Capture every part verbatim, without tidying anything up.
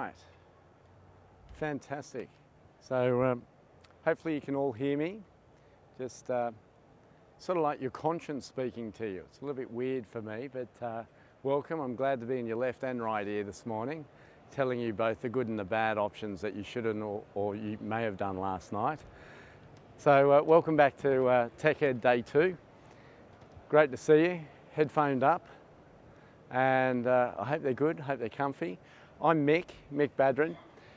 right, fantastic. So um, hopefully you can all hear me. Just uh, sort of like your conscience speaking to you. It's a little bit weird for me, but uh, welcome. I'm glad to be in your left and right ear this morning, telling you both the good and the bad options that you shouldn't or, or you may have done last night. So uh, welcome back to uh, Tech Ed Day two. Great to see you, headphoned up, and uh, I hope they're good, hope they're comfy. I'm Mick, Mick Badron,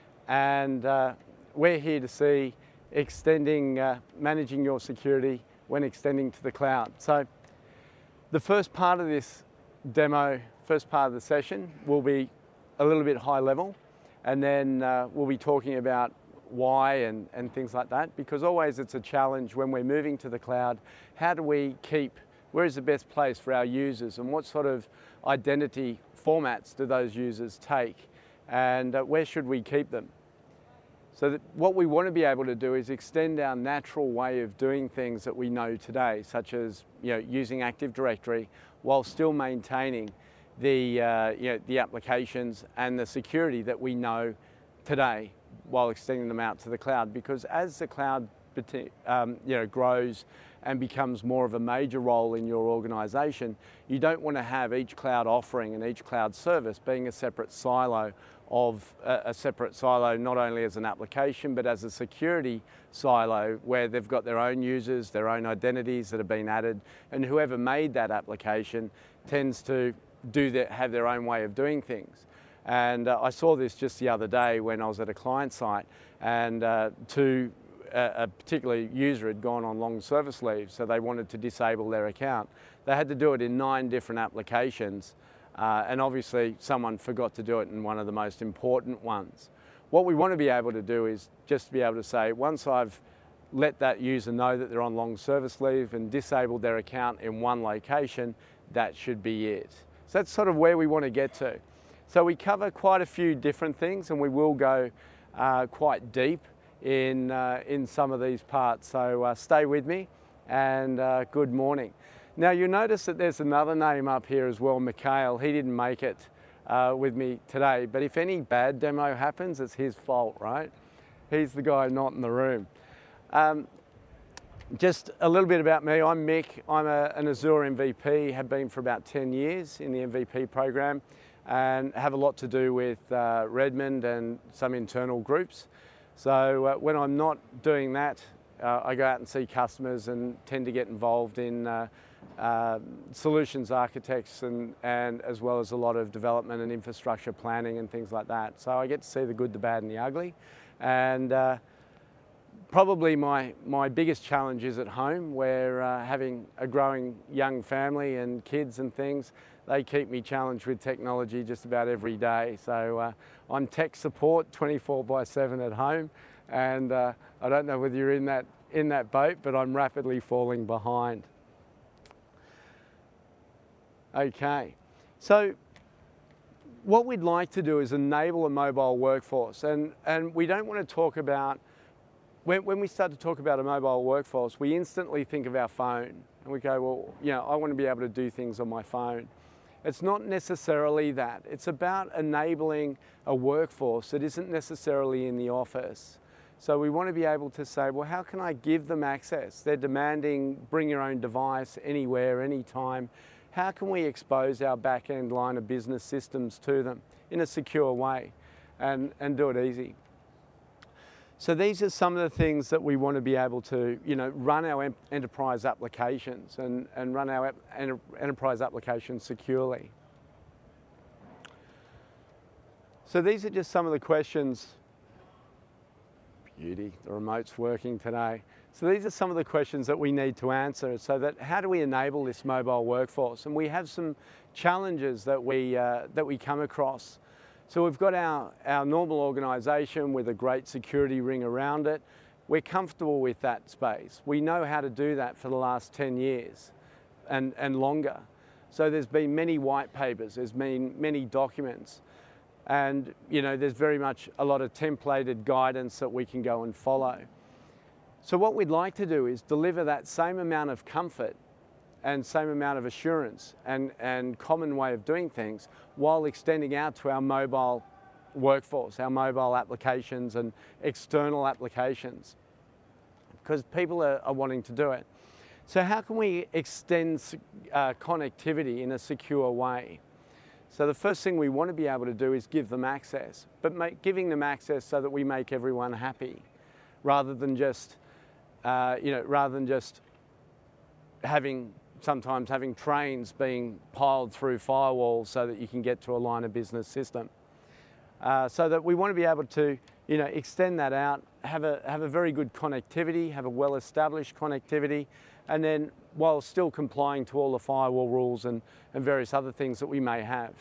and uh, we're here to see extending, uh, managing your security when extending to the cloud. So the first part of this demo, first part of the session will be a little bit high level, and then uh, we'll be talking about why and, and things like that, because always it's a challenge when we're moving to the cloud. How do we keep, where is the best place for our users, and what sort of identity formats do those users take, and uh, where should we keep them? So that what we want to be able to do is extend our natural way of doing things that we know today, such as you know, using Active Directory while still maintaining the, uh, you know, the applications and the security that we know today, while extending them out to the cloud. Because as the cloud um, you know, grows and becomes more of a major role in your organization, you don't want to have each cloud offering and each cloud service being a separate silo of a, a separate silo, not only as an application, but as a security silo where they've got their own users, their own identities that have been added, and whoever made that application tends to do that, have their own way of doing things. And uh, I saw this just the other day when I was at a client site, and uh, two a particular user had gone on long service leave, so they wanted to disable their account. They had to do it in nine different applications, uh, and obviously someone forgot to do it in one of the most important ones. What we want to be able to do is just be able to say, once I've let that user know that they're on long service leave and disabled their account in one location, that should be it. So that's sort of where we want to get to. So we cover quite a few different things, and we will go uh, quite deep in, uh, in some of these parts. So uh, stay with me, and uh, good morning. Now you'll notice that there's another name up here as well, Mikhail. He didn't make it uh, with me today, but if any bad demo happens, it's his fault, right? He's the guy not in the room. Um, just a little bit about me. I'm Mick. I'm a, an Azure M V P, have been for about ten years in the M V P program, and have a lot to do with uh, Redmond and some internal groups. So uh, when I'm not doing that, uh, I go out and see customers and tend to get involved in uh, uh, solutions architects and, and as well as a lot of development and infrastructure planning and things like that. So I get to see the good, the bad and the ugly. And uh, probably my, my biggest challenge is at home, where uh, having a growing young family and kids and things, they keep me challenged with technology just about every day. So uh, I'm tech support twenty-four by seven at home, and uh, I don't know whether you're in that, in that boat, but I'm rapidly falling behind. Okay, so what we'd like to do is enable a mobile workforce, and, and we don't want to talk about, when, when we start to talk about a mobile workforce, we instantly think of our phone, and we go, well, you know, I want to be able to do things on my phone. It's not necessarily that. It's about enabling a workforce that isn't necessarily in the office. So we want to be able to say, well, how can I give them access? They're demanding bring your own device anywhere, anytime. How can we expose our back-end line of business systems to them in a secure way and, and do it easy? So these are some of the things that we want to be able to, you know, run our em- enterprise applications and, and run our ep- enter- enterprise applications securely. So these are just some of the questions. Beauty, the remote's working today. So these are some of the questions that we need to answer. So that how do we enable this mobile workforce? And we have some challenges that we, uh, that we come across. So we've got our, our normal organisation with a great security ring around it. We're comfortable with that space. We know how to do that for the last ten years and, and longer. So there's been many white papers, there's been many documents, and you know, there's very much a lot of templated guidance that we can go and follow. So what we'd like to do is deliver that same amount of comfort and same amount of assurance and, and common way of doing things while extending out to our mobile workforce, our mobile applications and external applications, because people are, are wanting to do it. So how can we extend uh, connectivity in a secure way? So the first thing we want to be able to do is give them access, but make, giving them access so that we make everyone happy, rather than just, uh, you know, rather than just having, sometimes having trains being piled through firewalls so that you can get to a line of business system. Uh, so that we want to be able to, you know, extend that out, have a, have a very good connectivity, have a well-established connectivity, and then while still complying to all the firewall rules and, and various other things that we may have.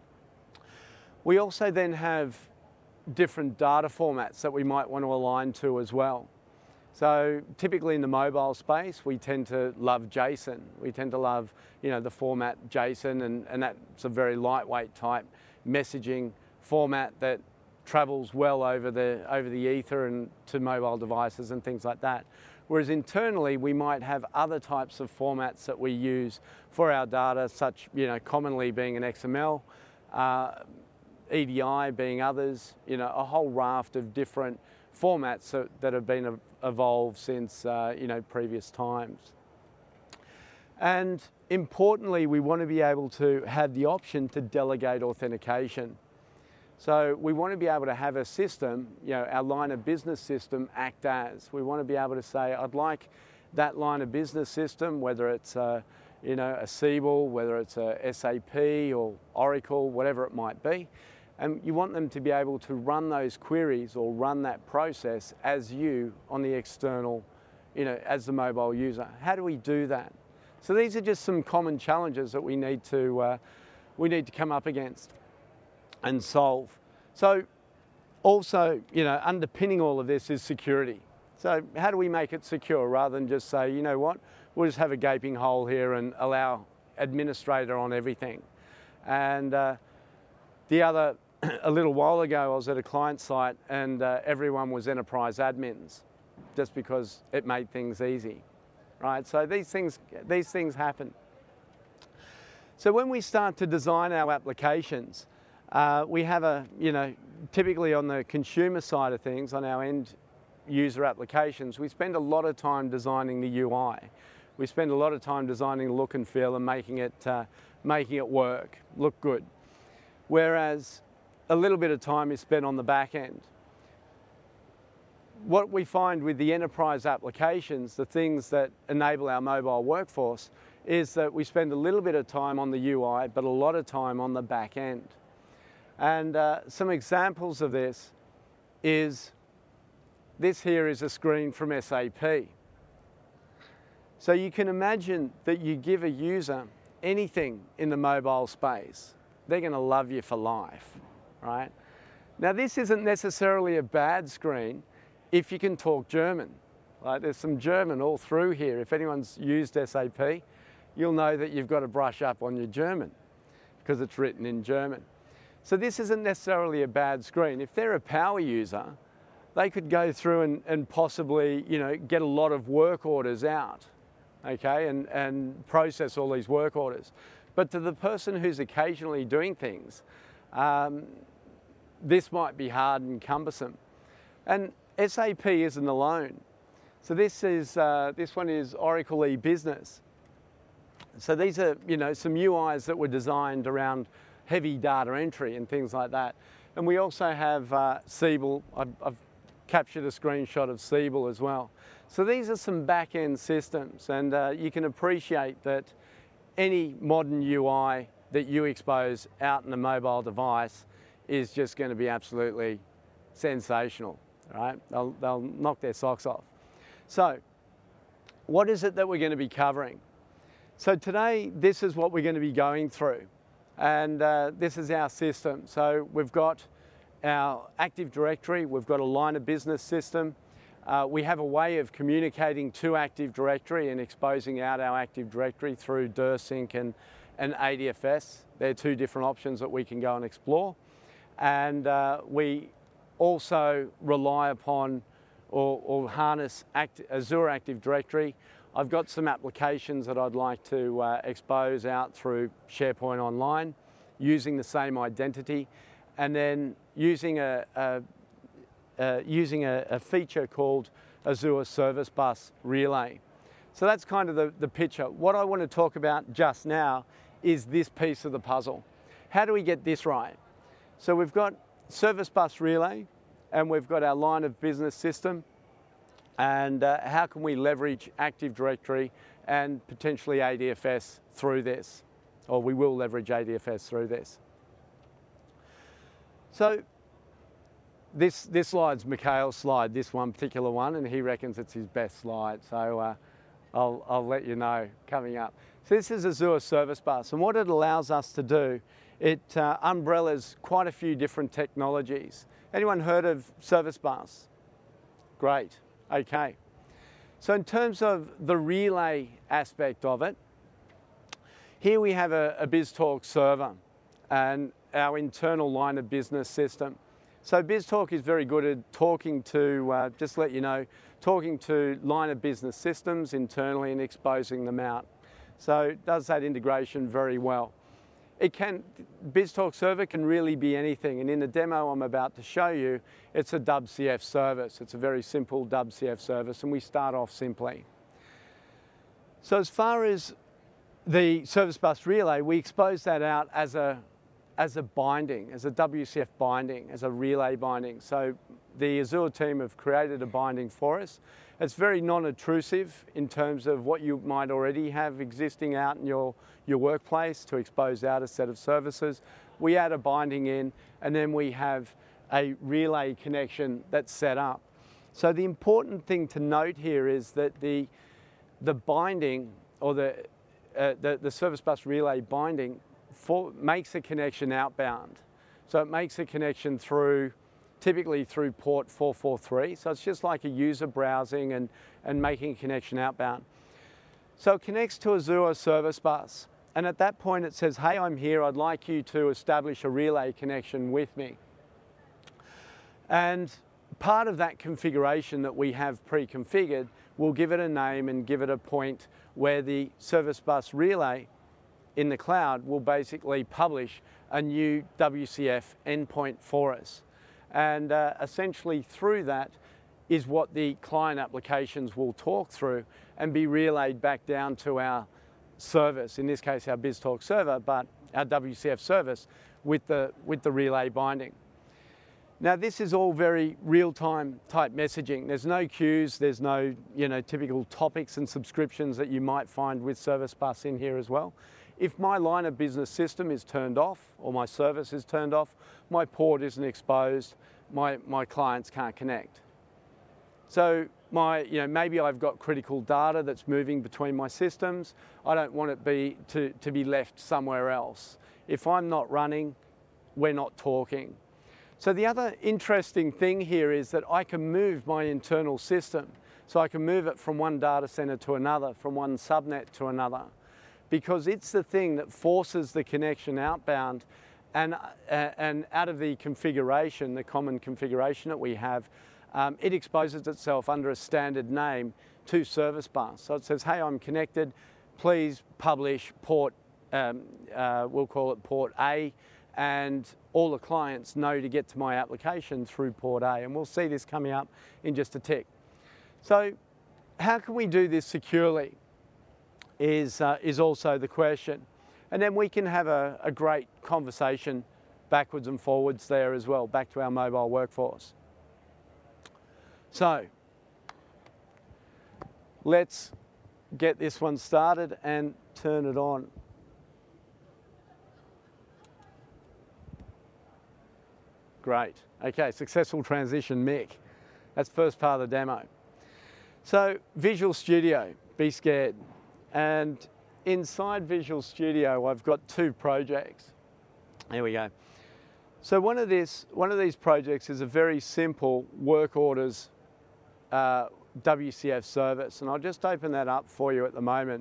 We also then have different data formats that we might want to align to as well. So typically in the mobile space, we tend to love JSON. We tend to love, you know, the format JSON, and, and that's a very lightweight type messaging format that travels well over the, over the ether and to mobile devices and things like that. Whereas internally, we might have other types of formats that we use for our data, such, you know, commonly being an X M L, uh, E D I being others, you know, a whole raft of different formats that, that have been evolved since, uh, you know, previous times. And importantly, we want to be able to have the option to delegate authentication. So we want to be able to have a system, you know, our line of business system act as. We want to be able to say, I'd like that line of business system, whether it's a, you know, a Siebel, whether it's a S A P or Oracle, whatever it might be. And you want them to be able to run those queries or run that process as you on the external, you know, as the mobile user. How do we do that? So these are just some common challenges that we need to, uh, we need to come up against and solve. So also, you know, underpinning all of this is security. So how do we make it secure rather than just say, you know what, we'll just have a gaping hole here and allow administrator on everything. And uh, the other, a little while ago, I was at a client site and uh, everyone was enterprise admins just because it made things easy, right? So these things, these things happen. So when we start to design our applications, Uh, we have a, you know, typically on the consumer side of things, on our end user applications, we spend a lot of time designing the U I. We spend a lot of time designing the look and feel and making it, uh, making it work, look good. Whereas a little bit of time is spent on the back end. What we find with the enterprise applications, the things that enable our mobile workforce, is that we spend a little bit of time on the U I, but a lot of time on the back end. And uh, some examples of this is, this here is a screen from S A P. So you can imagine that you give a user anything in the mobile space, they're going to love you for life, right? Now this isn't necessarily a bad screen if you can talk German. Right? There's some German all through here. If anyone's used S A P, you'll know that you've got to brush up on your German because it's written in German. So this isn't necessarily a bad screen. If they're a power user, they could go through and, and possibly, you know, get a lot of work orders out, okay, and, and process all these work orders. But to the person who's occasionally doing things, um, this might be hard and cumbersome. And S A P isn't alone. So this is, uh, this one is Oracle e-Business. So these are, you know, some U Is that were designed around heavy data entry and things like that. And we also have uh, Siebel. I've, I've captured a screenshot of Siebel as well. So these are some back-end systems, and uh, you can appreciate that any modern U I that you expose out in a mobile device is just going to be absolutely sensational, right? They'll, they'll knock their socks off. So what is it that we're going to be covering? So today, this is what we're going to be going through. And uh, this is our system. So we've got our Active Directory, we've got a line of business system. Uh, we have a way of communicating to Active Directory and exposing out our Active Directory through DirSync and, and A D F S. They're two different options that we can go and explore. And uh, we also rely upon or, or harness Act, Azure Active Directory. I've got some applications that I'd like to uh, expose out through SharePoint Online using the same identity, and then using a, a, a using a, a feature called Azure Service Bus Relay. So that's kind of the, the picture. What I want to talk about just now is this piece of the puzzle. How do we get this right? So we've got Service Bus Relay, and we've got our line of business system, and uh, how can we leverage Active Directory and potentially A D F S through this, or we will leverage A D F S through this. So this, this slide's Mikhail's slide, this one particular one, and he reckons it's his best slide, so uh, I'll, I'll let you know coming up. So this is Azure Service Bus, and what it allows us to do, it uh, umbrellas quite a few different technologies. Anyone heard of Service Bus? Great, okay. So in terms of the relay aspect of it, here we have a, a BizTalk server and our internal line of business system. So BizTalk is very good at talking to, uh, just to let you know, talking to line of business systems internally and exposing them out. So it does that integration very well. It can, BizTalk server can really be anything, and in the demo I'm about to show you, it's a W C F service. It's a very simple W C F service, and we start off simply. So as far as the Service Bus Relay, we expose that out as a, as a binding, as a W C F binding, as a relay binding. So the Azure team have created a binding for us. It's very non-intrusive in terms of what you might already have existing out in your, your workplace to expose out a set of services. We add a binding in, and then we have a relay connection that's set up. So the important thing to note here is that the, the binding, or the, uh, the, the Service Bus Relay binding for, makes a connection outbound. So it makes a connection through typically through port four four three. So it's just like a user browsing and, and making a connection outbound. So it connects to Azure Service Bus. And at that point it says, hey, I'm here, I'd like you to establish a relay connection with me. And part of that configuration that we have pre-configured, we'll give it a name and give it a point where the Service Bus Relay in the cloud will basically publish a new W C F endpoint for us. And uh, essentially through that is what the client applications will talk through and be relayed back down to our service, in this case our BizTalk server, but our W C F service with the, with the relay binding. Now this is all very real-time type messaging. There's no queues, there's no you know, typical topics and subscriptions that you might find with Service Bus in here as well. If my line of business system is turned off or my service is turned off, my port isn't exposed, my, my clients can't connect. So my, you know, maybe I've got critical data that's moving between my systems. I don't want it be, to, to be left somewhere else. If I'm not running, we're not talking. So the other interesting thing here is that I can move my internal system. So I can move it from one data center to another, from one subnet to another, because it's the thing that forces the connection outbound, and, uh, and out of the configuration, the common configuration that we have, um, it exposes itself under a standard name to Service Bus. So it says, hey, I'm connected, please publish port, um, uh, we'll call it port A, and all the clients know to get to my application through port A, and we'll see this coming up in just a tick. So how can we do this securely is, uh, is also the question. And then we can have a, a great conversation backwards and forwards there as well, back to our mobile workforce. So let's get this one started and turn it on. Great. Okay, successful transition, Mick. That's the first part of the demo. So Visual Studio, be scared. And inside Visual Studio, I've got two projects. There we go. So one of, this, one of these projects is a very simple work orders uh, W C F service. And I'll just open that up for you at the moment.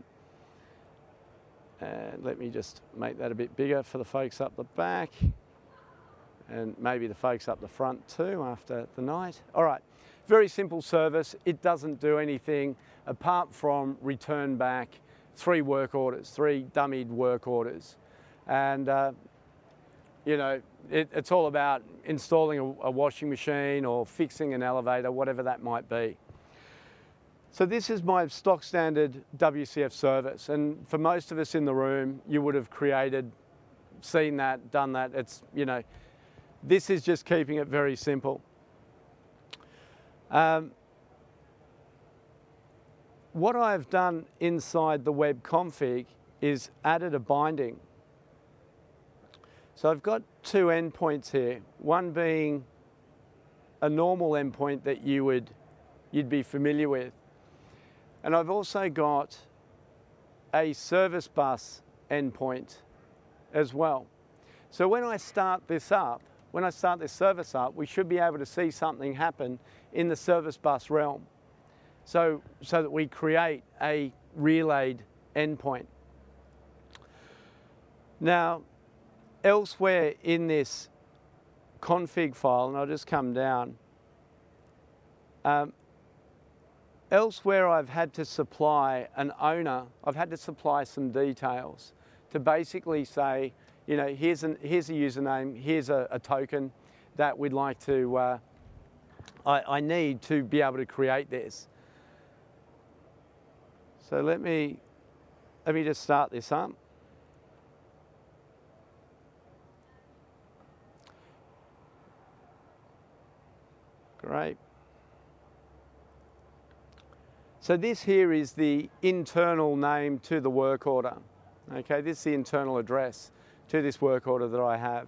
And let me just make that a bit bigger for the folks up the back. And maybe the folks up the front too after the night. All right, very simple service. It doesn't do anything apart from return back three work orders, three dummied work orders. And, uh, you know, it, it's all about installing a, a washing machine or fixing an elevator, whatever that might be. So this is my stock standard W C F service, and for most of us in the room, you would have created, seen that, done that. It's, you know, this is just keeping it very simple. Um, what I've done inside the web config is added a binding. So I've got two endpoints here, one being a normal endpoint that you would, you'd be familiar with. And I've also got a service bus endpoint as well. So when I start this up, when I start this service up, we should be able to see something happen in the service bus realm. So, so that we create a relayed endpoint. Now, elsewhere in this config file, and I'll just come down, um, elsewhere I've had to supply an owner, I've had to supply some details to basically say, you know, here's, an, here's a username, here's a, a token that we'd like to, uh, I, I need to be able to create this. So let me, let me just start this up. Great. So this here is the internal name to the work order. Okay, this is the internal address to this work order that I have.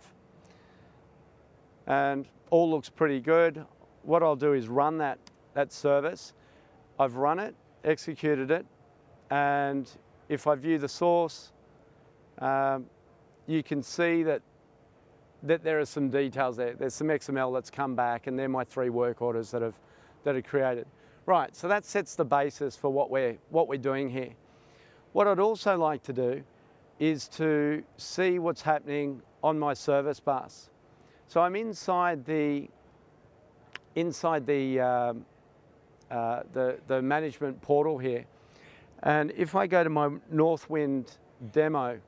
And all looks pretty good. What I'll do is run that, that service. I've run it, executed it, and if I view the source, um, you can see that that there are some details there. There's some X M L that's come back, and they're my three work orders that have that are created. Right, so that sets the basis for what we're what we're doing here. What I'd also like to do is to see what's happening on my service bus. So I'm inside the inside the um, uh, the the management portal here, and if I go to my Northwind demo.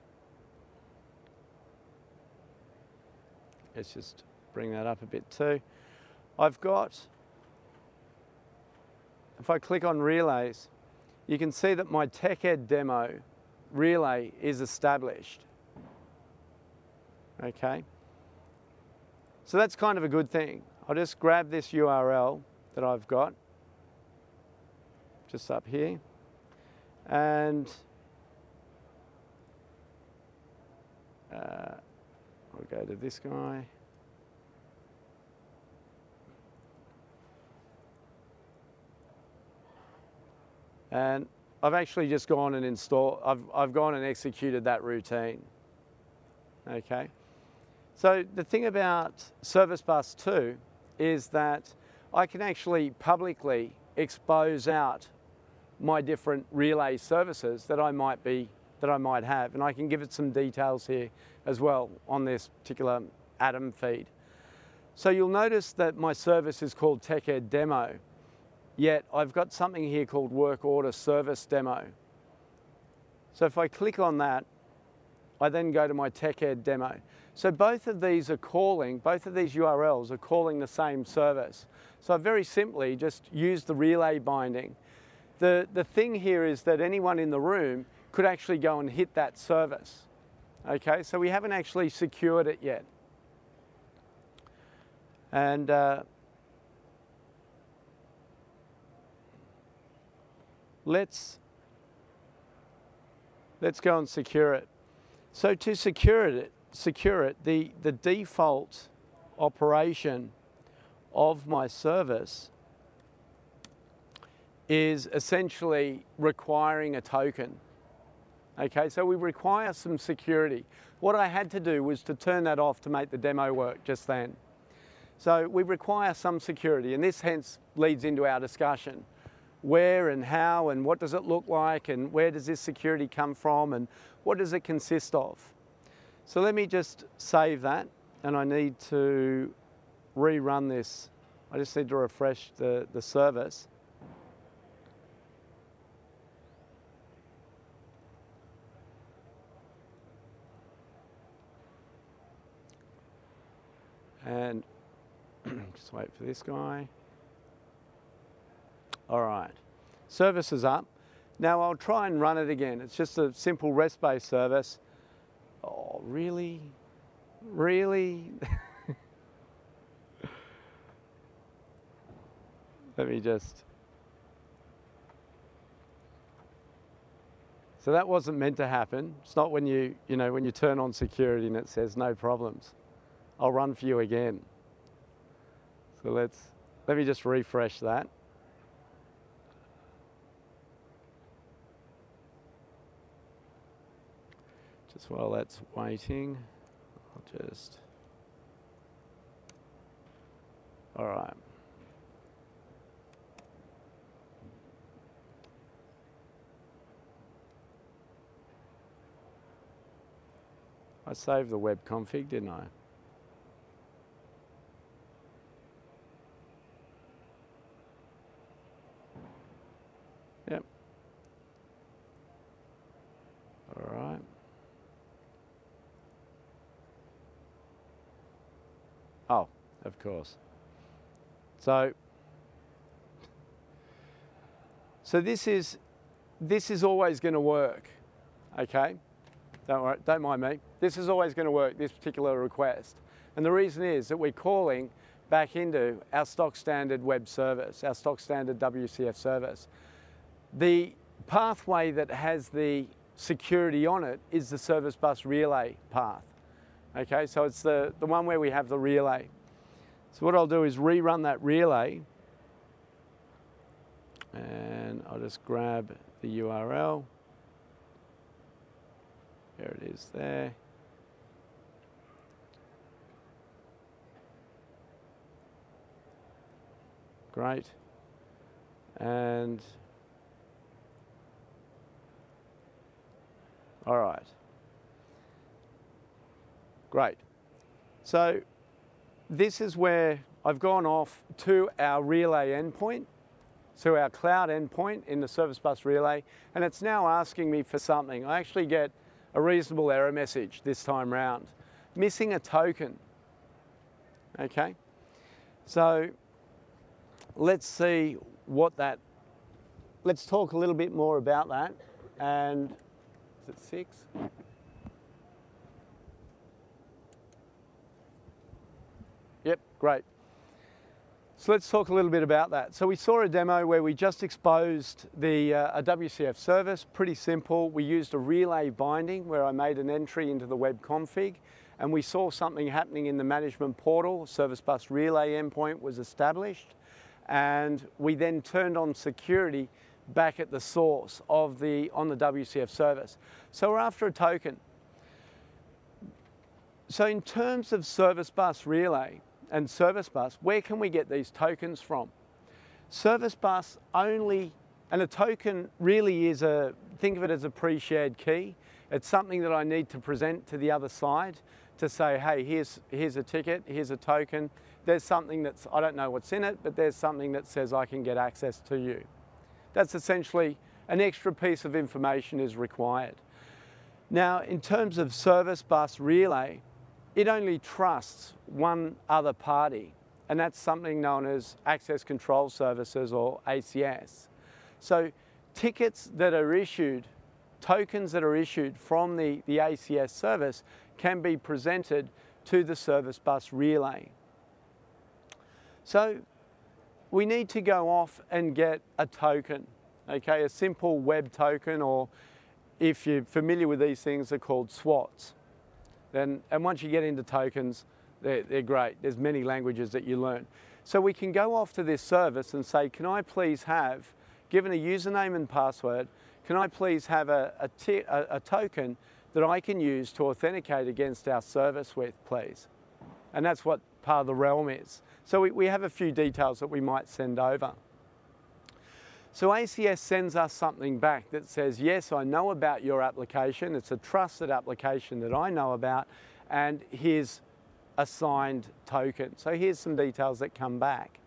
Let's just bring that up a bit too. I've got, if I click on relays, you can see that my TechEd demo relay is established. Okay. So that's kind of a good thing. I'll just grab this U R L that I've got, just up here, and uh, I'll go to this guy. And I've actually just gone and installed, I've, I've gone and executed that routine. Okay. So the thing about Service Bus two is that I can actually publicly expose out my different relay services that I might be that I might have, and I can give it some details here as well on this particular Atom feed. So you'll notice that my service is called TechEd Demo, yet I've got something here called Work Order Service Demo. So if I click on that, I then go to my TechEd Demo. So both of these are calling, both of these U R Ls are calling the same service. So I've very simply just used the relay binding. The, the thing here is that anyone in the room could actually go and hit that service. Okay, so we haven't actually secured it yet. And uh, let's, let's go and secure it. So to secure it, secure it, the, the default operation of my service is essentially requiring a token. Okay, so we require some security. What I had to do was to turn that off to make the demo work just then. So we require some security, and this hence leads into our discussion. Where and how and what does it look like, and where does this security come from, and what does it consist of? So let me just save that, and I need to rerun this. I just need to refresh the, the service. And just wait for this guy. All right, service is up. Now I'll try and run it again. It's just a simple REST-based service. Oh, really? Really? Let me just... So that wasn't meant to happen. It's not when you, you know, when you turn on security and it says no problems. I'll run for you again. So let's, let me just refresh that. Just while that's waiting, I'll just, all right. I saved the web config, didn't I? Yep. All right. Oh, of course. So, so this is, this is always going to work, okay? Don't worry, don't mind me. This is always going to work, this particular request. And the reason is that we're calling back into our stock standard web service, our stock standard W C F service. The pathway that has the security on it is the service bus relay path. Okay, so it's the, the one where we have the relay. So what I'll do is rerun that relay, and I'll just grab the U R L. There it is there. Great. And all right. Great. So this is where I've gone off to our relay endpoint, so our cloud endpoint in the service bus relay, and it's now asking me for something. I actually get a reasonable error message this time round, missing a token. Okay, so let's see what that, let's talk a little bit more about that. And is it six? Yep, great. So let's talk a little bit about that. So we saw a demo where we just exposed the uh, a W C F service, pretty simple. We used a relay binding where I made an entry into the web config, and we saw something happening in the management portal. Service bus relay endpoint was established, and we then turned on security back at the source of the on the W C F service. So we're after a token. So in terms of service bus relay and service bus, where can we get these tokens from? Service bus only, and a token really is a, think of it as a pre-shared key. It's something that I need to present to the other side to say, hey, here's, here's a ticket, here's a token. There's something that's, I don't know what's in it, but there's something that says I can get access to you. That's essentially an extra piece of information is required. Now, in terms of service bus relay, it only trusts one other party, and that's something known as Access Control Services, or A C S. So tickets that are issued, tokens that are issued from the, the A C S service can be presented to the service bus relay. So we need to go off and get a token, okay, a simple web token, or if you're familiar with these things, they're called S W A Ts. Then, and once you get into tokens, they're, they're great. There's many languages that you learn. So we can go off to this service and say, can I please have, given a username and password, can I please have a, a, t a, a token that I can use to authenticate against our service with, please? And that's what part of the realm is. So we, we have a few details that we might send over. So A C S sends us something back that says, yes, I know about your application. It's a trusted application that I know about, and here's a signed token. So here's some details that come back.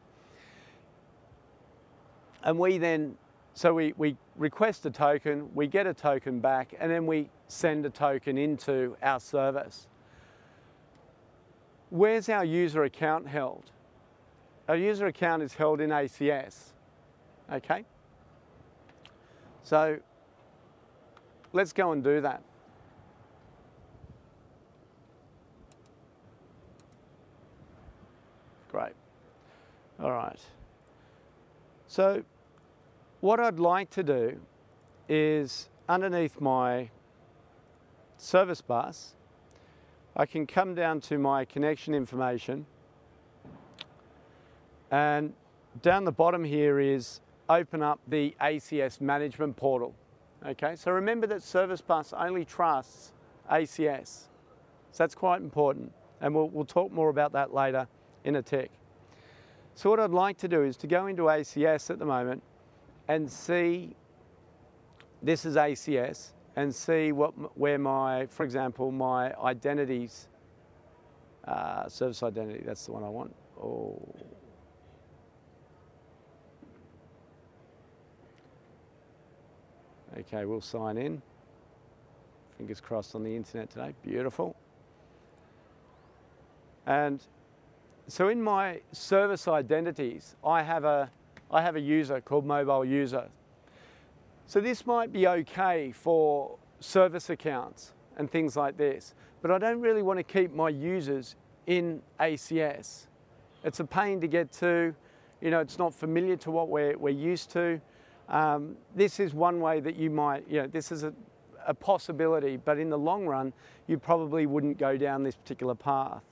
And we then, so we, we request a token, we get a token back, and then we send a token into our service. where's our user account held? Our user account is held in A C S, okay? So let's go and do that. Great. All right. So what I'd like to do is underneath my service bus, I can come down to my connection information, and down the bottom here is open up the A C S management portal. Okay, so remember that Service Bus only trusts A C S. So that's quite important, and we'll, we'll talk more about that later in a tick. So what I'd like to do is to go into A C S at the moment and see, this is A C S, and see what where my, for example, my identities, uh, service identity, that's the one I want. Oh. Okay, we'll sign in. Fingers crossed on the internet today, beautiful. And so in my service identities, I have a, I have a user called mobile user. So this might be okay for service accounts and things like this, but I don't really want to keep my users in A C S. It's a pain to get to, you know, it's not familiar to what we're, we're used to. Um, this is one way that you might, you know, this is a, a possibility, but in the long run, you probably wouldn't go down this particular path.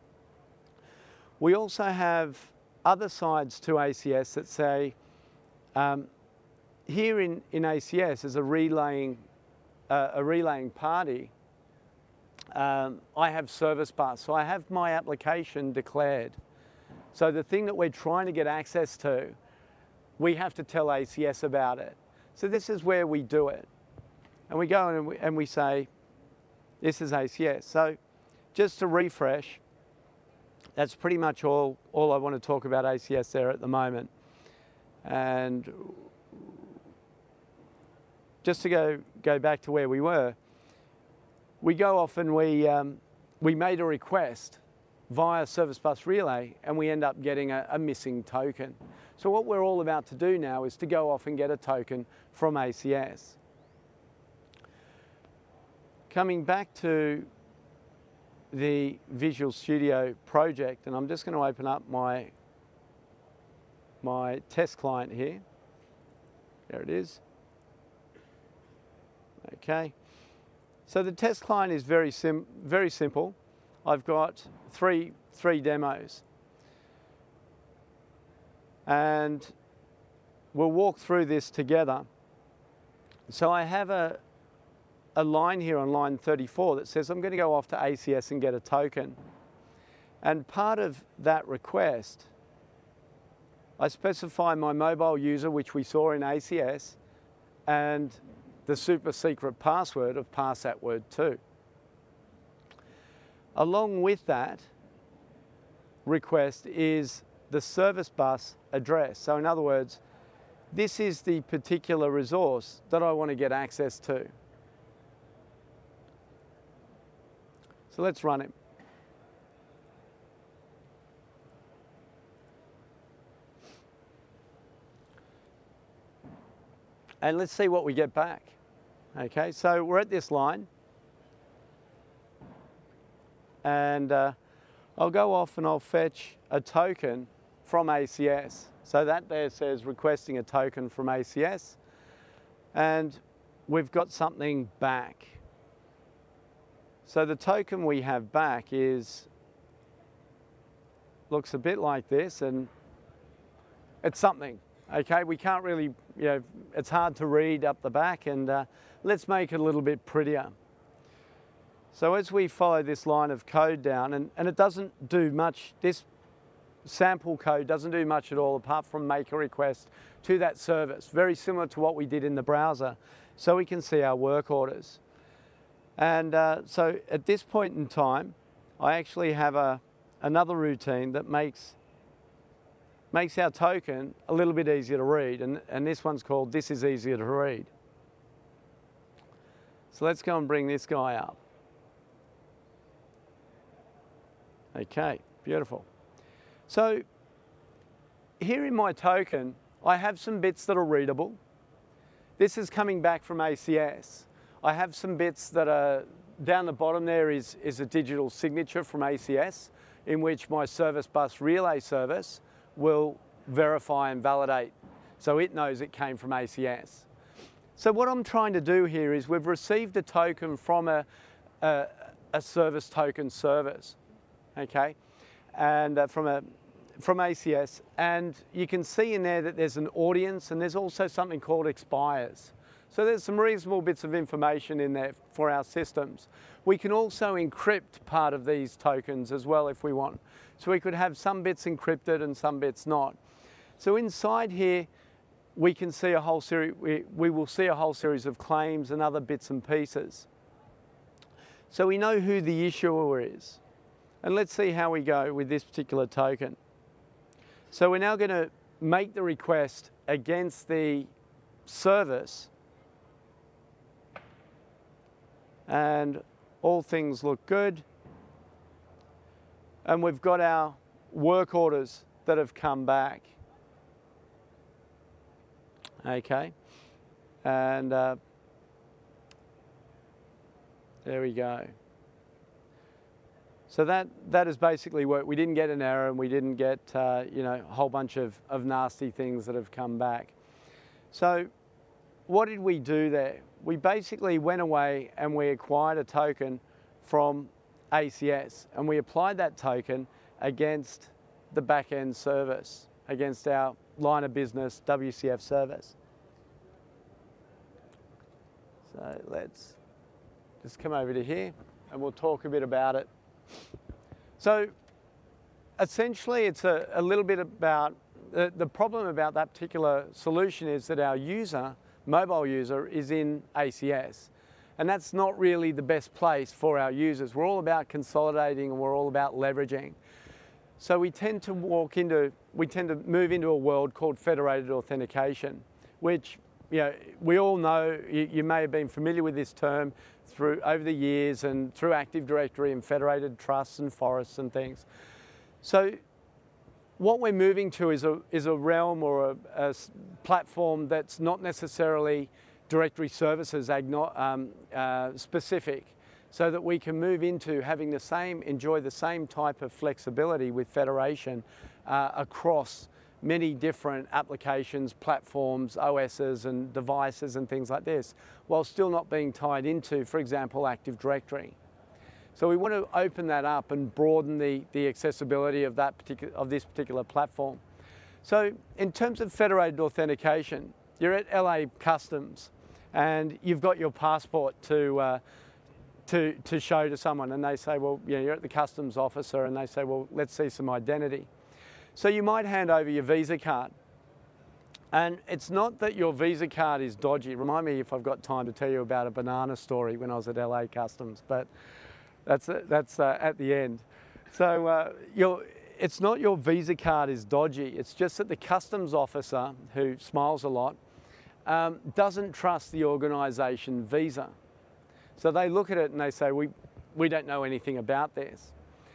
We also have other sides to A C S that say, um, here in, in A C S as a relaying, uh, a relaying party, um, I have Service Bus, so I have my application declared. So the thing that we're trying to get access to, we have to tell A C S about it. So this is where we do it. And we go and we, and we say, this is A C S. So just to refresh, that's pretty much all, all I want to talk about A C S there at the moment. And just to go, go back to where we were, we go off and we, um, we made a request via Service Bus Relay, and we end up getting a, a missing token. So what we're all about to do now is to go off and get a token from A C S. Coming back to the Visual Studio project, and I'm just going to open up my, my test client here. There it is. Okay. So the test client is very sim very simple. I've got three, three demos. And we'll walk through this together. So I have a, a line here on line thirty-four that says I'm going to go off to A C S and get a token. And part of that request, I specify my mobile user, which we saw in A C S, and the super secret password of pass that word to. Along with that request is the service bus address. So in other words, this is the particular resource that I want to get access to. So let's run it. And let's see what we get back. Okay, so we're at this line. And uh, I'll go off and I'll fetch a token from A C S. So that there says requesting a token from A C S. And we've got something back. So the token we have back is, looks a bit like this, and it's something. Okay, we can't really, you know, it's hard to read up the back, and uh, let's make it a little bit prettier. So as we follow this line of code down, and, and it doesn't do much, this sample code doesn't do much at all apart from make a request to that service, very similar to what we did in the browser, so we can see our work orders. And uh, so at this point in time, I actually have a, another routine that makes makes our token a little bit easier to read, and, and this one's called This is Easier to Read. So let's go and bring this guy up. Okay, beautiful. So here in my token, I have some bits that are readable. This is coming back from A C S. I have some bits that are down the bottom there is, is a digital signature from A C S in which my service bus relay service will verify and validate. So it knows it came from A C S. So what I'm trying to do here is we've received a token from a, a, a service token service, okay, and uh, from a from A C S, and you can see in there that there's an audience and there's also something called expires. So there's some reasonable bits of information in there for our systems. We can also encrypt part of these tokens as well if we want. So we could have some bits encrypted and some bits not. So inside here, we can see a whole series, we, we will see a whole series of claims and other bits and pieces. So we know who the issuer is. And let's see how we go with this particular token. So we're now going to make the request against the service, and all things look good. And we've got our work orders that have come back. Okay, and uh, there we go. So that, that is basically what we didn't get an error, and we didn't get uh, you know, a whole bunch of, of nasty things that have come back. So what did we do there? We basically went away and we acquired a token from A C S, and we applied that token against the back-end service, against our line of business W C F service. So let's just come over to here and we'll talk a bit about it. So essentially it's a, a little bit about, the, the problem about that particular solution is that our user, mobile user, is in A C S. And that's not really the best place for our users. We're all about consolidating and we're all about leveraging. So we tend to walk into, we tend to move into a world called federated authentication, which, you know, we all know, you, you may have been familiar with this term through over the years and through Active Directory and federated trusts and forests and things. So what we're moving to is a, is a realm or a, a platform that's not necessarily directory services agno um, uh, specific, so that we can move into having the same, enjoy the same type of flexibility with federation uh, across many different applications, platforms, O Ss and devices and things like this, while still not being tied into, for example, Active Directory. So we want to open that up and broaden the, the accessibility of, that particular, of this particular platform. So in terms of federated authentication, you're at L A Customs and you've got your passport to, uh, to, to show to someone, and they say, well, you know, you're at the customs officer, and they say, well, let's see some identity. So you might hand over your Visa card. And it's not that your Visa card is dodgy. Remind me if I've got time to tell you about a banana story when I was at L A Customs, but that's, that's uh, at the end. So uh, your, it's not your Visa card is dodgy, it's just that the customs officer, who smiles a lot, um, doesn't trust the organisation Visa. So they look at it and they say, we, we don't know anything about this.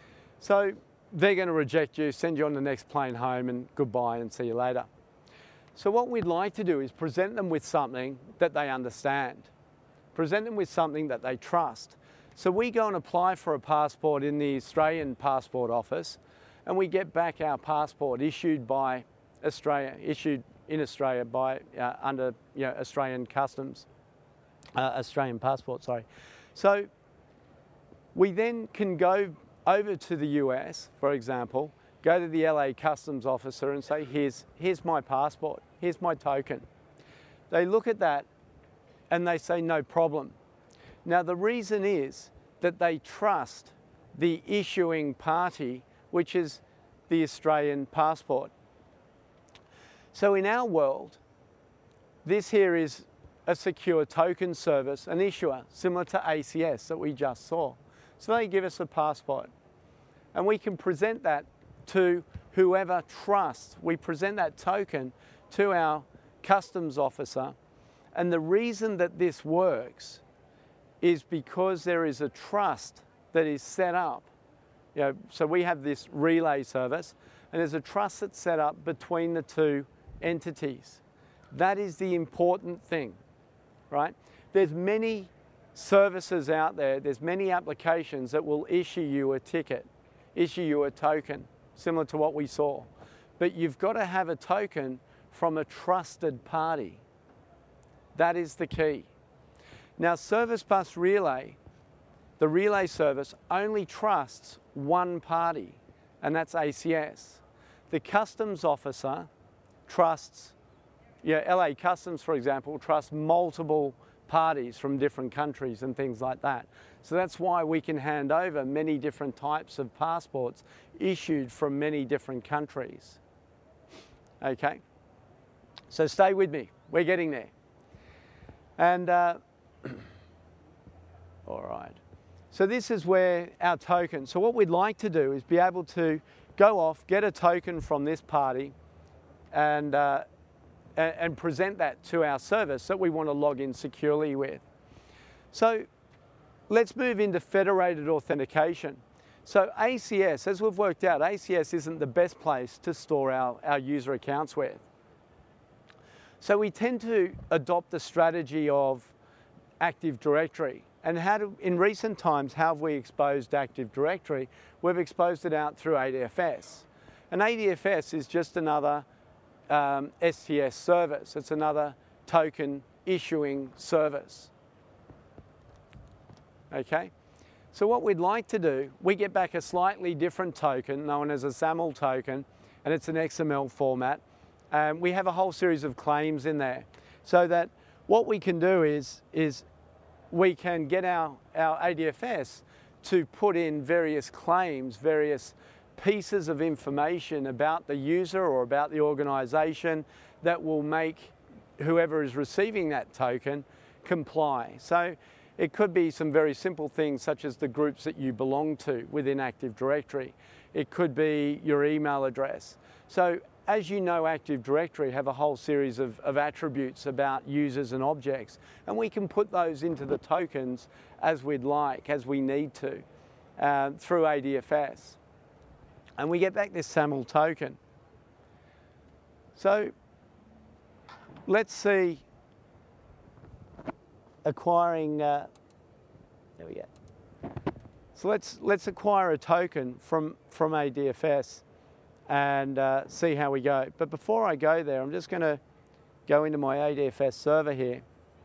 So they're going to reject you, send you on the next plane home, and goodbye and see you later. So what we'd like to do is present them with something that they understand. Present them with something that they trust. So we go and apply for a passport in the Australian Passport Office, and we get back our passport issued by Australia, issued in Australia by, uh, under you know, Australian Customs, uh, Australian passport, sorry. So we then can go over to the U S, for example, go to the L A Customs officer and say, here's, here's my passport, here's my token. They look at that and they say, no problem. Now the reason is that they trust the issuing party, which is the Australian passport. So in our world, this here is a secure token service, an issuer, similar to A C S that we just saw. So they give us a passport, and we can present that to whoever trusts. We present that token to our customs officer, and the reason that this works is because there is a trust that is set up you know, so we have this relay service, and there's a trust that's set up between the two entities. That is the important thing, right? There's many services out there, there's many applications that will issue you a ticket, issue you a token, similar to what we saw. But you've got to have a token from a trusted party. That is the key. Now, Service Bus Relay, the relay service, only trusts one party, and that's A C S. The customs officer trusts, yeah, L A Customs, for example, trusts multiple parties from different countries and things like that. So that's why we can hand over many different types of passports issued from many different countries. Okay, so stay with me, we're getting there. And, uh, all right. So this is where our token, so what we'd like to do is be able to go off, get a token from this party and, uh, and, and present that to our service that we want to log in securely with. So let's move into federated authentication. So A C S, as we've worked out, A C S isn't the best place to store our, our user accounts with. So we tend to adopt the strategy of Active Directory. And how do, in recent times, how have we exposed Active Directory? We've exposed it out through A D F S. And A D F S is just another um, S T S service. It's another token issuing service. Okay? So what we'd like to do, we get back a slightly different token known as a SAML token, and it's an X M L format. Um, we have a whole series of claims in there. So that what we can do is, is we can get our, our A D F S to put in various claims, various pieces of information about the user or about the organization that will make whoever is receiving that token comply. So it could be some very simple things such as the groups that you belong to within Active Directory. It could be your email address. So as you know, Active Directory have a whole series of, of attributes about users and objects, and we can put those into the tokens as we'd like, as we need to, uh, through A D F S. And we get back this SAML token. So let's see acquiring, uh, there we go. So let's, let's acquire a token from, from A D F S and uh, see how we go. But before I go there, I'm just going to go into my A D F S server here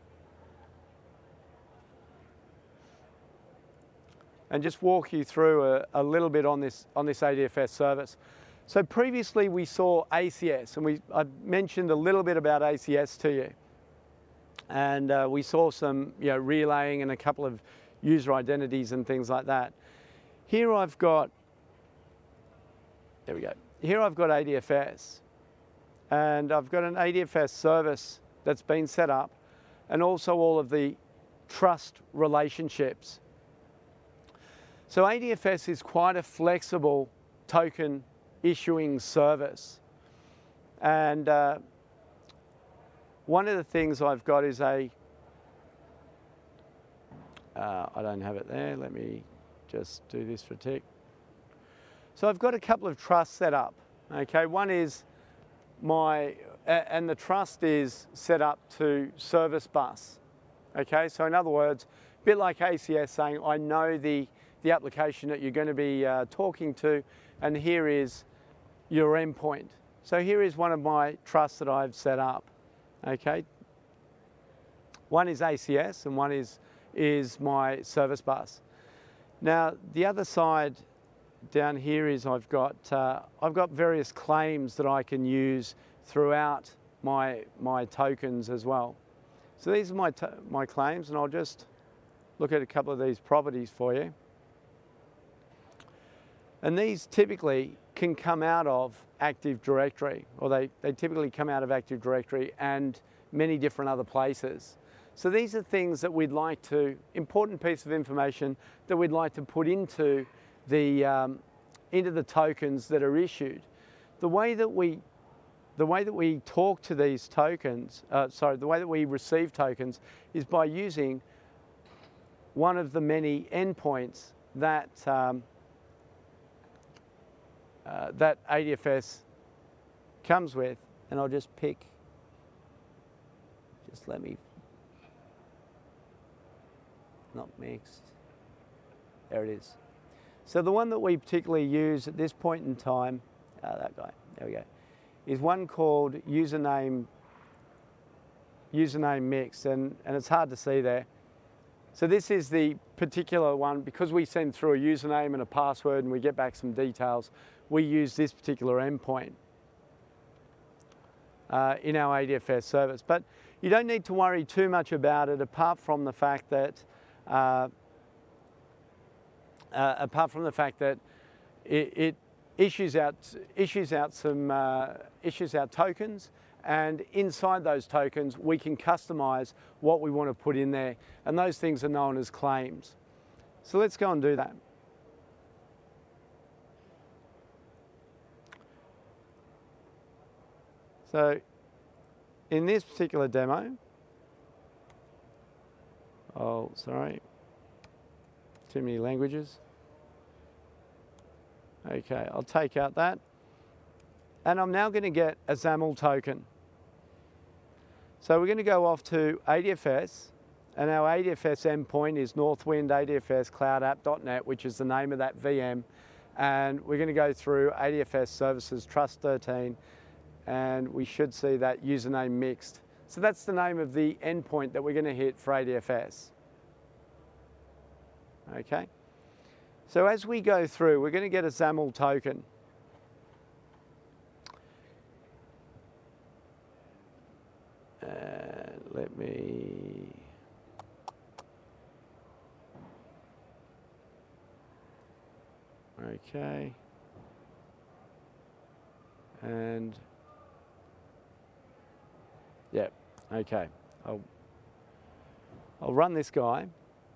and just walk you through a, a little bit on this, on this A D F S service. So previously we saw A C S, and we, I mentioned a little bit about A C S to you. And uh, we saw some you know, relaying and a couple of user identities and things like that. Here I've got, there we go. Here I've got A D F S, and I've got an A D F S service that's been set up, and also all of the trust relationships. So A D F S is quite a flexible token issuing service. And uh, one of the things I've got is a, uh, I don't have it there, let me just do this for a tick. So I've got a couple of trusts set up, okay? One is my, and the trust is set up to Service Bus, okay? So in other words, a bit like A C S saying, I know the, the application that you're going to be uh, talking to, and here is your endpoint. So here is one of my trusts that I've set up, okay? One is A C S and one is, is my Service Bus. Now, the other side down here is I've got, uh, I've got various claims that I can use throughout my, my tokens as well. So these are my, my claims, and I'll just look at a couple of these properties for you. And these typically can come out of Active Directory, or they, they typically come out of Active Directory and many different other places. So these are things that we'd like to, important piece of information that we'd like to put into the, um, into the tokens that are issued. The way that we, the way that we talk to these tokens, uh, sorry, the way that we receive tokens is by using one of the many endpoints that, um, uh, that A D F S comes with, and I'll just pick, just let me, not mixed, there it is. So the one that we particularly use at this point in time, uh, that guy, there we go, is one called username, username mixed, and, and it's hard to see there. So this is the particular one, because we send through a username and a password and we get back some details, we use this particular endpoint uh, in our A D F S service. But you don't need to worry too much about it, apart from the fact that uh, uh, apart from the fact that it, it issues out issues out some uh, issues out tokens. And inside those tokens, we can customize what we want to put in there. And those things are known as claims. So let's go and do that. So in this particular demo, oh, sorry, too many languages. Okay, I'll take out that. And I'm now going to get a XAML token. So we're going to go off to A D F S, and our A D F S endpoint is Northwind A D F S Cloud App dot net, which is the name of that V M. And we're going to go through A D F S Services Trust thirteen, and we should see that username mixed. So that's the name of the endpoint that we're going to hit for A D F S. Okay. So as we go through, we're going to get a XAML token. And let me, okay, and yeah, okay, I'll, I'll run this guy.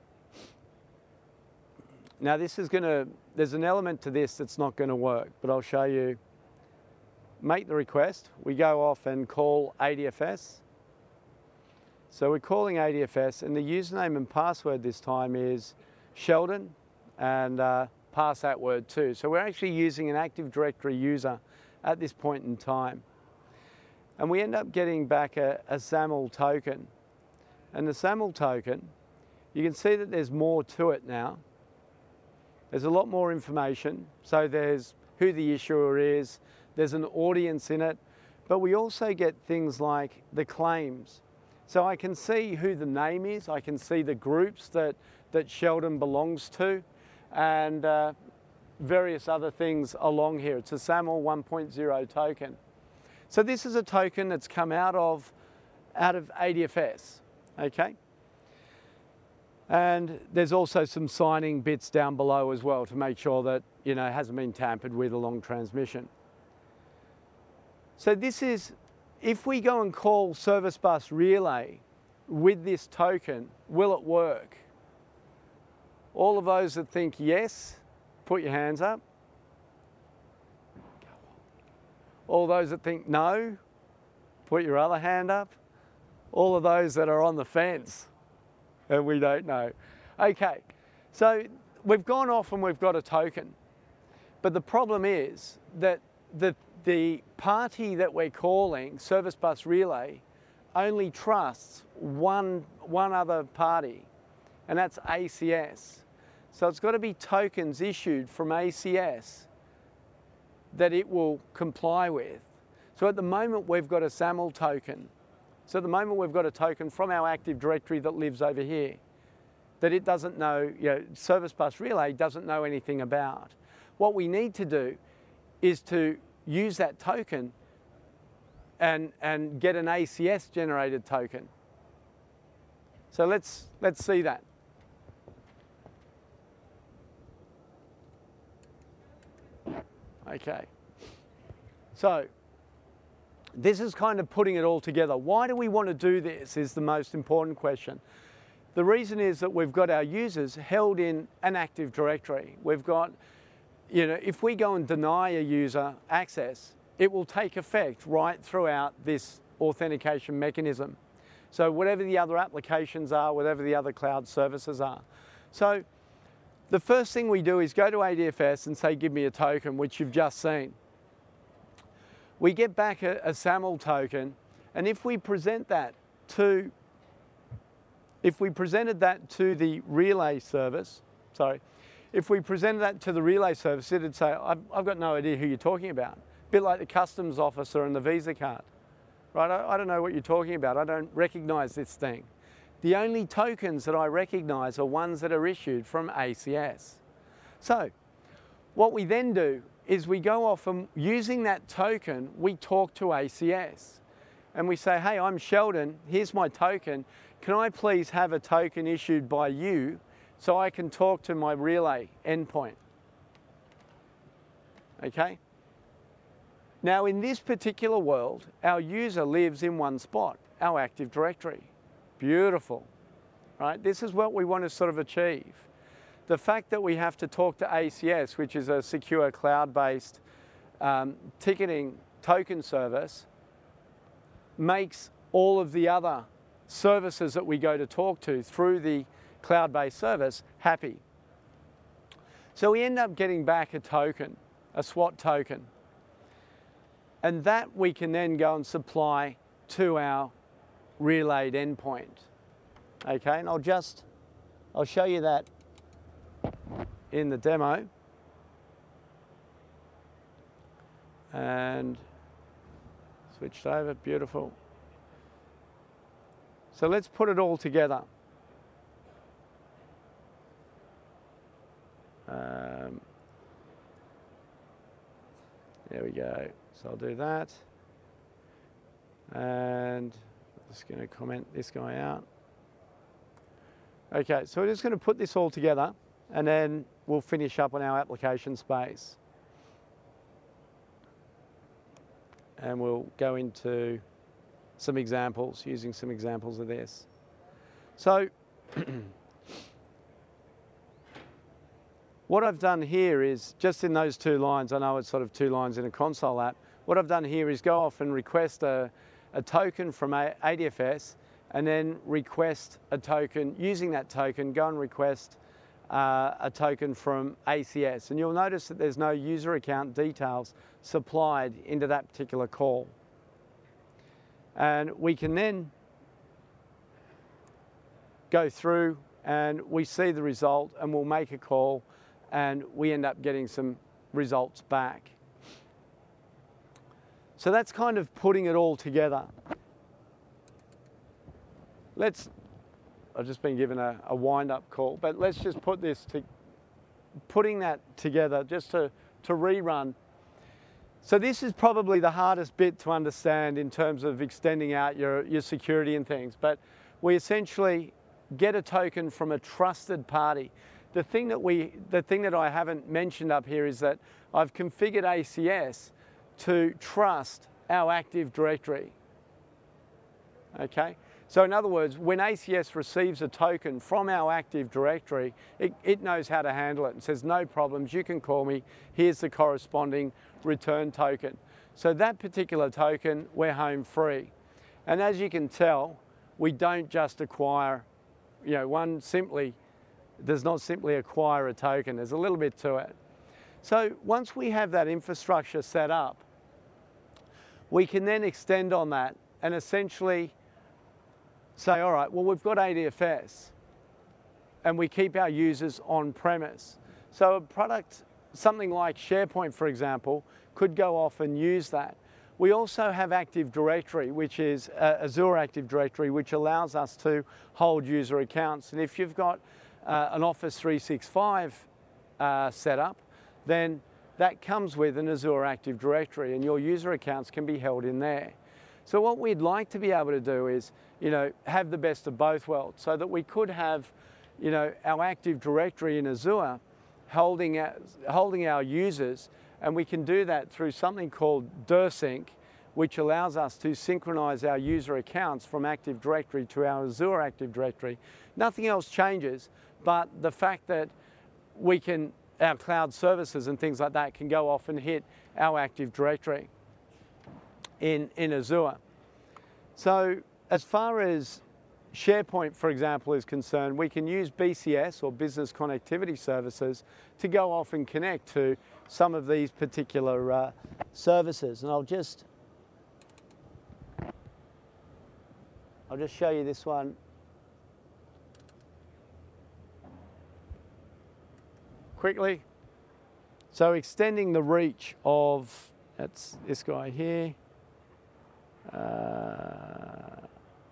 Now this is going to, there's an element to this that's not going to work, but I'll show you. Make the request, we go off and call A D F S. So we're calling A D F S, and the username and password this time is Sheldon, and uh, pass that word too. So we're actually using an Active Directory user at this point in time. And we end up getting back a, a XAML token. And the XAML token, you can see that there's more to it now. There's a lot more information. So there's who the issuer is, there's an audience in it, but we also get things like the claims. So I can see who the name is, I can see the groups that, that Sheldon belongs to, and uh, various other things along here. It's a XAML one point oh token. So this is a token that's come out of, out of A D F S, okay? And there's also some signing bits down below as well to make sure that, you know, it hasn't been tampered with along transmission. So this is, if we go and call Service Bus Relay with this token, will it work? All of those that think yes, put your hands up. All those that think no, put your other hand up. All of those that are on the fence, and we don't know. Okay, so we've gone off and we've got a token, but the problem is that the The party that we're calling, Service Bus Relay, only trusts one, one other party, and that's A C S. So it's got to be tokens issued from A C S that it will comply with. So at the moment we've got a XAML token. So at the moment we've got a token from our Active Directory that lives over here that it doesn't know, you know, Service Bus Relay doesn't know anything about. What we need to do is to use that token and, and get an A C S generated token. So let's, let's see that. Okay. So this is kind of putting it all together. Why do we want to do this is the most important question. The reason is that we've got our users held in an Active Directory. We've got, you know, if we go and deny a user access, it will take effect right throughout this authentication mechanism. So whatever the other applications are, whatever the other cloud services are. So the first thing we do is go to A D F S and say, give me a token, which you've just seen. We get back a, a SAML token, and if we present that to, if we presented that to the relay service, sorry, if we presented that to the relay service, it'd say, I've, I've got no idea who you're talking about. A bit like the customs officer and the Visa card, right? I, I don't know what you're talking about. I don't recognize this thing. The only tokens that I recognize are ones that are issued from A C S. So what we then do is we go off and using that token, we talk to A C S and we say, hey, I'm Sheldon, here's my token. Can I please have a token issued by you so I can talk to my relay endpoint? Okay? Now in this particular world, our user lives in one spot, our Active Directory. Beautiful, right? This is what we want to sort of achieve. The fact that we have to talk to A C S, which is a secure cloud-based um, ticketing token service, makes all of the other services that we go to talk to through the cloud-based service happy. So we end up getting back a token, a SWAT token, and that we can then go and supply to our relayed endpoint. Okay, and I'll just, I'll show you that in the demo. And switched over, beautiful. So let's put it all together. Um, there we go. So I'll do that. And I'm just going to comment this guy out. Okay, so we're just going to put this all together and then we'll finish up on our application space. And we'll go into some examples, using some examples of this. So, what I've done here is, just in those two lines, I know it's sort of two lines in a console app, what I've done here is go off and request a, a token from A D F S and then request a token, using that token, go and request uh, a token from A C S. And you'll notice that there's no user account details supplied into that particular call. And we can then go through and we see the result and we'll make a call and we end up getting some results back. So that's kind of putting it all together. Let's, I've just been given a, a wind-up call, but let's just put this to, putting that together just to, to rerun. So this is probably the hardest bit to understand in terms of extending out your, your security and things, but we essentially get a token from a trusted party. The thing that we, the thing that I haven't mentioned up here is that I've configured A C S to trust our Active Directory. Okay? So in other words, when A C S receives a token from our Active Directory, it, it knows how to handle it and says, no problems, you can call me, here's the corresponding return token. So that particular token, we're home free. And as you can tell, we don't just acquire, you know, one simply does not simply acquire a token, there's a little bit to it. So once we have that infrastructure set up, we can then extend on that and essentially say, all right, well, we've got A D F S and we keep our users on premise. So a product, something like SharePoint, for example, could go off and use that. We also have Active Directory, which is uh, Azure Active Directory, which allows us to hold user accounts. And if you've got uh, an Office three sixty-five uh, setup, then that comes with an Azure Active Directory and your user accounts can be held in there. So what we'd like to be able to do is, you know, have the best of both worlds so that we could have, you know, our Active Directory in Azure holding our, holding our users, and we can do that through something called DirSync, which allows us to synchronize our user accounts from Active Directory to our Azure Active Directory. Nothing else changes, but the fact that we can, our cloud services and things like that can go off and hit our Active Directory in, in Azure. So as far as SharePoint, for example, is concerned, we can use B C S or Business Connectivity Services to go off and connect to some of these particular uh, services. And I'll just, I'll just show you this one. Quickly. So extending the reach of, that's this guy here. Uh,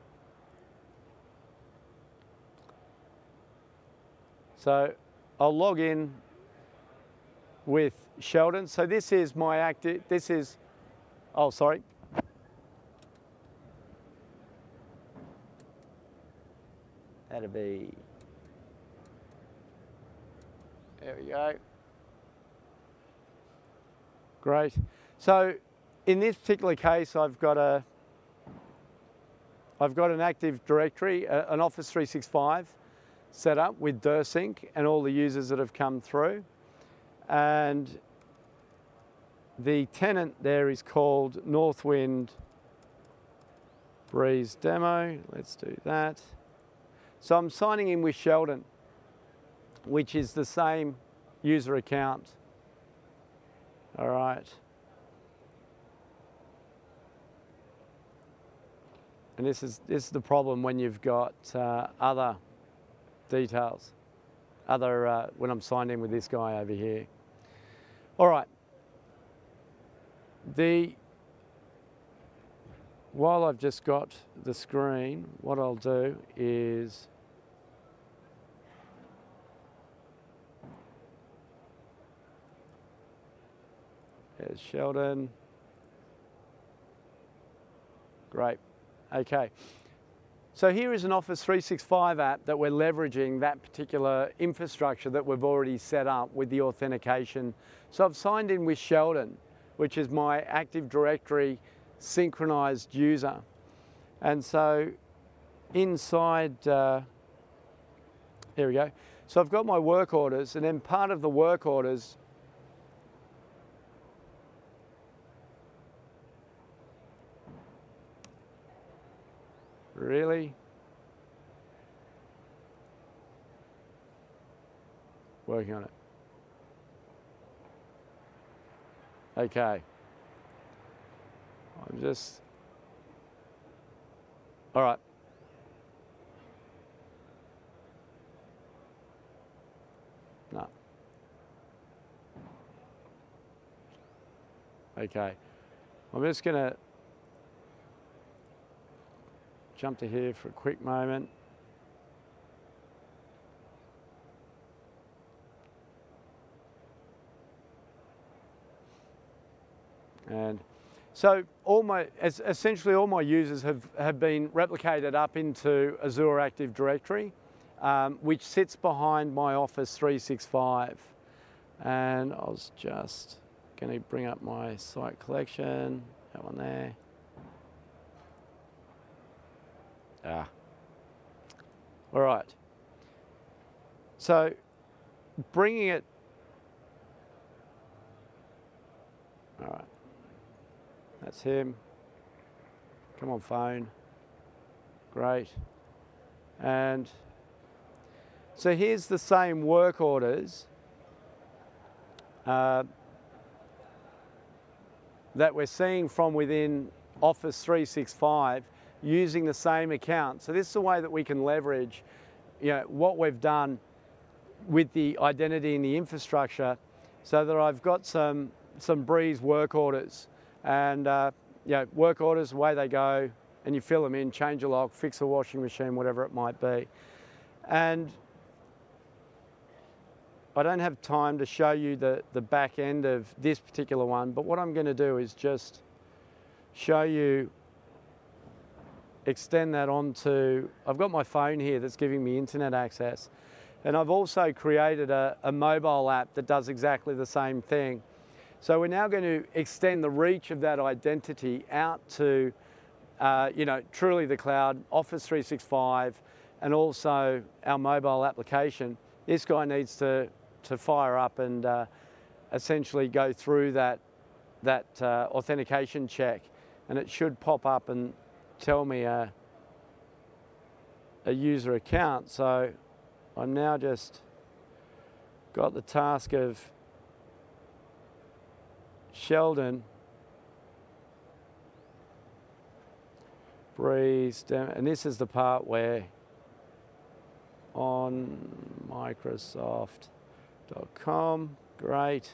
so I'll log in with Sheldon. So this is my active, this is, oh, sorry. That'll be, there we go. Great. So in this particular case, I've got a, I've got an Active Directory, a, an Office three sixty-five set up with DirSync and all the users that have come through. And the tenant there is called Northwind Breeze Demo. Let's do that. So I'm signing in with Sheldon, which is the same user account. All right. And this is, this is the problem when you've got uh, other details, other, uh, when I'm signed in with this guy over here. All right. The, while I've just got the screen, what I'll do is there's Sheldon. Great. Okay. So here is an Office three sixty-five app that we're leveraging that particular infrastructure that we've already set up with the authentication. So I've signed in with Sheldon, which is my Active Directory synchronized user. And so inside, uh, there we go. So I've got my work orders, and then part of the work orders Really? Working on it. Okay. I'm just, all right. No. Okay. I'm just gonna jump to here for a quick moment. And so all my, essentially all my users have, have been replicated up into Azure Active Directory, um, which sits behind my Office three sixty-five. And I was just going to bring up my site collection, that one there. Ah. All right. So bringing it, all right. That's him. Come on, phone. Great. And so here's the same work orders uh, that we're seeing from within Office three sixty-five using the same account. So this is a way that we can leverage, you know, what we've done with the identity and the infrastructure, so that I've got some some Breeze work orders. And uh, you know, work orders, away they go, and you fill them in, change a lock, fix a washing machine, whatever it might be. And I don't have time to show you the, the back end of this particular one, but what I'm going to do is just show you, extend that onto, I've got my phone here that's giving me internet access, and I've also created a, a mobile app that does exactly the same thing. So we're now going to extend the reach of that identity out to, uh, you know, truly the cloud, Office three sixty-five, and also our mobile application. This guy needs to, to fire up and uh, essentially go through that, that uh, authentication check, and it should pop up and tell me, uh, a user account. So I'm now just got the task of Sheldon Breeze, and this is the part where on Microsoft dot com, great,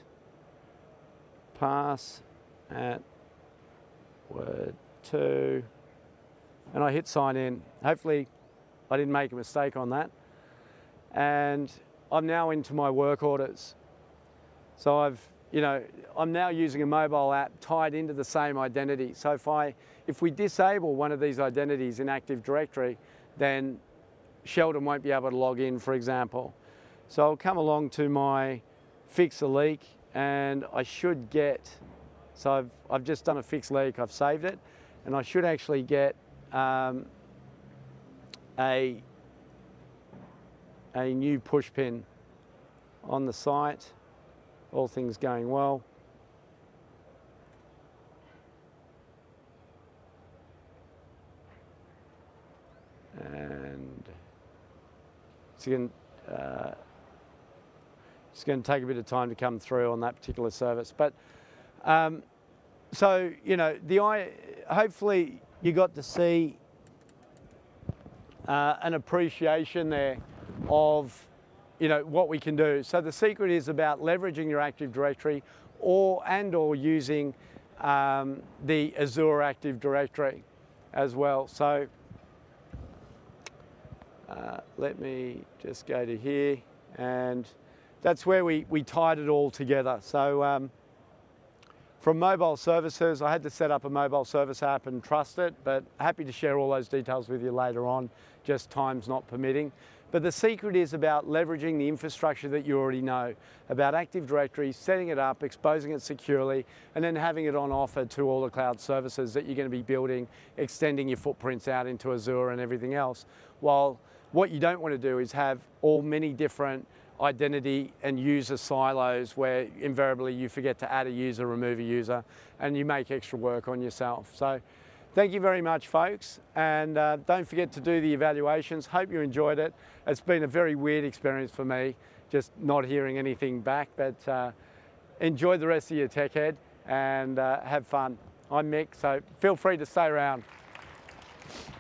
pass at word two, and I hit sign in. Hopefully I didn't make a mistake on that. And I'm now into my work orders. So I've, you know, I'm now using a mobile app tied into the same identity. So if I, if we disable one of these identities in Active Directory, then Sheldon won't be able to log in, for example. So I'll come along to my fix a leak, and I should get, so I've, I've just done a fix leak, I've saved it, and I should actually get um, a, a new push pin on the site, all things going well. And it's going, uh, it's going to take a bit of time to come through on that particular service. But um, so, you know, the I hopefully you got to see uh, an appreciation there of, you know, what we can do. So the secret is about leveraging your Active Directory or and or using um, the Azure Active Directory as well. So Uh, let me just go to here, and that's where we, we tied it all together. So um, from mobile services, I had to set up a mobile service app and trust it, but happy to share all those details with you later on, just time's not permitting. But the secret is about leveraging the infrastructure that you already know, about Active Directory, setting it up, exposing it securely, and then having it on offer to all the cloud services that you're going to be building, extending your footprints out into Azure and everything else. While what you don't want to do is have all many different identity and user silos where invariably you forget to add a user, remove a user, and you make extra work on yourself. So thank you very much, folks, and uh, don't forget to do the evaluations. Hope you enjoyed it. It's been a very weird experience for me, just not hearing anything back, but uh, enjoy the rest of your tech head and uh, have fun. I'm Mick, so feel free to stay around.